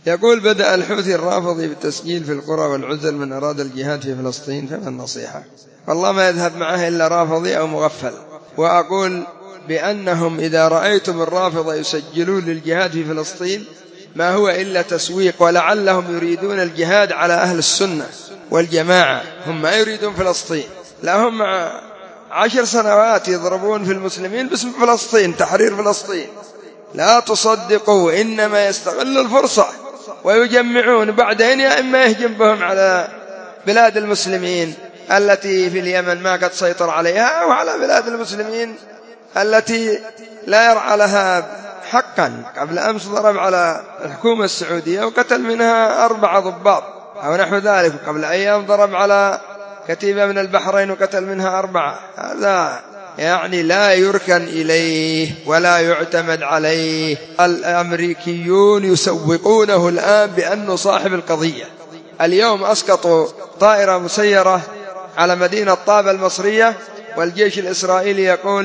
يقول: بدأ الحوثي الرافضي بالتسجيل في القرى والعزل من أراد الجهاد في فلسطين، فما النصيحة؟ والله ما يذهب معه إلا رافضي أو مغفل. وأقول بأنهم إذا رأيتم الرافضة يسجلون للجهاد في فلسطين ما هو إلا تسويق، ولعلهم يريدون الجهاد على أهل السنة والجماعة، هم ما يريدون فلسطين. لهم 10 سنوات يضربون في المسلمين باسم فلسطين، تحرير فلسطين. لا تصدقوا، إنما يستغل الفرصة ويجمعون، بعدين يا إما يهجم بهم على بلاد المسلمين التي في اليمن ما قد سيطر عليها، أو على بلاد المسلمين التي لا يرعى لها حقا. قبل أمس ضرب على الحكومة السعودية وقتل منها 4 ضباط أو نحو ذلك، وقبل أيام ضرب على كتيبة من البحرين وقتل منها 4. هذا يعني لا يركن إليه ولا يعتمد عليه. الأمريكيون يسوقونه الآن بأنه صاحب القضية. اليوم أسقطوا طائرة مسيرة على مدينة طابة المصرية، والجيش الإسرائيلي يقول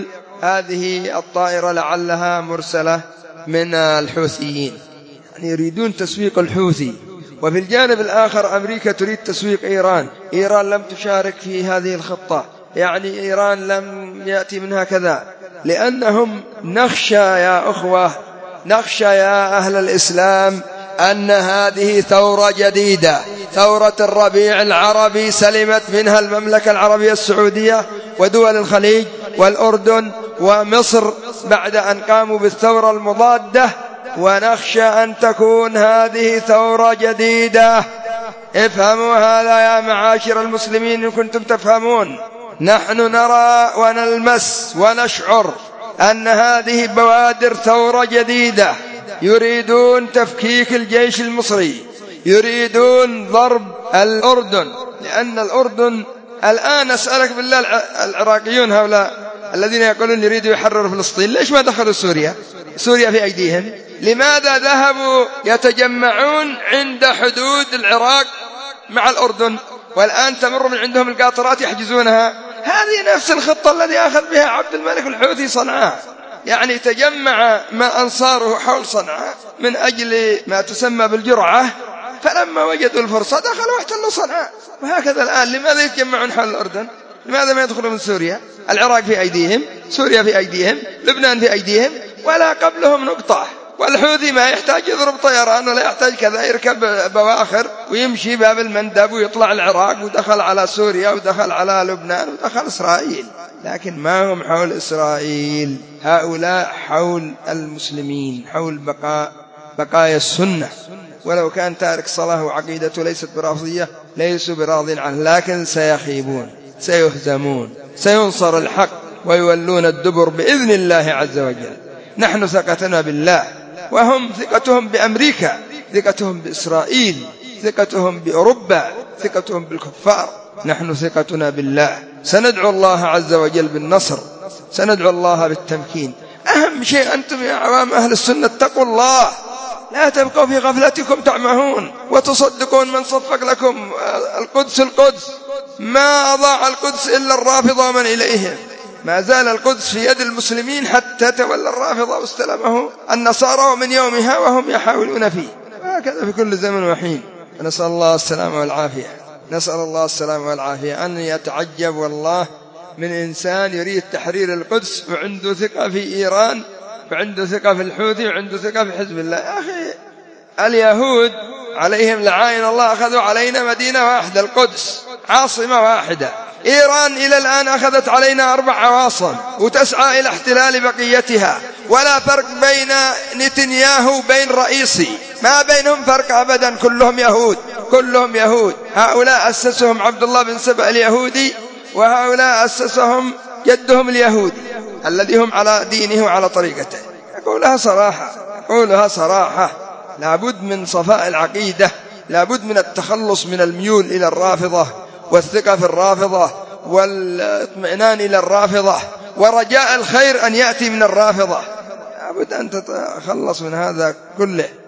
هذه الطائرة لعلها مرسلة من الحوثيين، يعني يريدون تسويق الحوثي. وفي الجانب الآخر أمريكا تريد تسويق إيران. إيران لم تشارك في هذه الخطة، يعني إيران لم يأتي منها كذا، لأنهم نخشى يا أخوة، نخشى يا أهل الإسلام أن هذه ثورة جديدة، ثورة الربيع العربي سلمت منها المملكة العربية السعودية ودول الخليج والأردن ومصر بعد أن قاموا بالثورة المضادة، ونخشى أن تكون هذه ثورة جديدة. افهموا هذا يا معاشر المسلمين إن كنتم تفهمون. نحن نرى ونلمس ونشعر أن هذه بوادر ثورة جديدة، يريدون تفكيك الجيش المصري، يريدون ضرب الأردن، لأن الأردن الآن أسألك بالله العراقيون هؤلاء الذين يقولون يريدوا يحرروا فلسطين، ليش ما دخلوا سوريا؟ سوريا في أيديهم. لماذا ذهبوا يتجمعون عند حدود العراق مع الأردن، والآن تمر من عندهم القاطرات يحجزونها؟ هذه نفس الخطة التي أخذ بها عبد الملك الحوثي صنعاء، يعني تجمع ما أنصاره حول صنعاء من أجل ما تسمى بالجرعة، فلما وجدوا الفرصة دخلوا واحتلوا صنعاء. وهكذا الآن لماذا يتجمعون حول الأردن؟ لماذا ما يدخلوا من سوريا؟ العراق في أيديهم، سوريا في أيديهم، لبنان في أيديهم، ولا قبلهم نقطة. والحوثي ما يحتاج يضرب طيران ولا يحتاج كذا، يركب بواخر ويمشي باب المندب ويطلع العراق، ودخل على سوريا ودخل على لبنان ودخل إسرائيل. لكن ما هم حول إسرائيل، هؤلاء حول المسلمين، حول بقايا السنة. ولو كان تارك صلاة وعقيدته ليست برافضية ليسوا براضين عنه، لكن سيخيبون، سيهزمون، سينصر الحق ويولون الدبر بإذن الله عز وجل. نحن ثقتنا بالله، وهم ثقتهم بأمريكا، ثقتهم بإسرائيل، ثقتهم بأوروبا، ثقتهم بالكفار. نحن ثقتنا بالله. سندعو الله عز وجل بالنصر، سندعو الله بالتمكين. أهم شيء أنتم يا عوام أهل السنة اتقوا الله، لا تبقوا في غفلتكم تعمهون وتصدقون من صفق لكم القدس. ما أضاع القدس إلا الرافضة ومن إليهم. ما زال القدس في يد المسلمين حتى تولى الرافضة واستلمه النصارى، ومن يومها وهم يحاولون فيه. وهكذا في كل زمن وحين. نسأل الله السلامة والعافية، نسأل الله السلامة والعافية. أن يتعجب والله من إنسان يريد تحرير القدس وعنده ثقة في إيران وعنده ثقة في الحوثي وعنده ثقة في حزب الله. يا أخي اليهود عليهم لعائن الله أخذوا علينا مدينة واحدة، القدس عاصمة واحدة. إيران إلى الآن أخذت علينا 4 عواصم وتسعى إلى احتلال بقيتها، ولا فرق بين نتنياهو وبين رئيسي، ما بينهم فرق أبدا، كلهم يهود، كلهم يهود. هؤلاء أسسهم عبد الله بن سبأ اليهودي، وهؤلاء أسسهم جدهم اليهودي الذي هم على دينه وعلى طريقته. أقولها صراحة، أقولها صراحة. لابد من صفاء العقيدة، لابد من التخلص من الميول إلى الرافضة والثقة في الرافضة والاطمئنان إلى الرافضة ورجاء الخير أن يأتي من الرافضة. لابد أن تتخلص من هذا كله.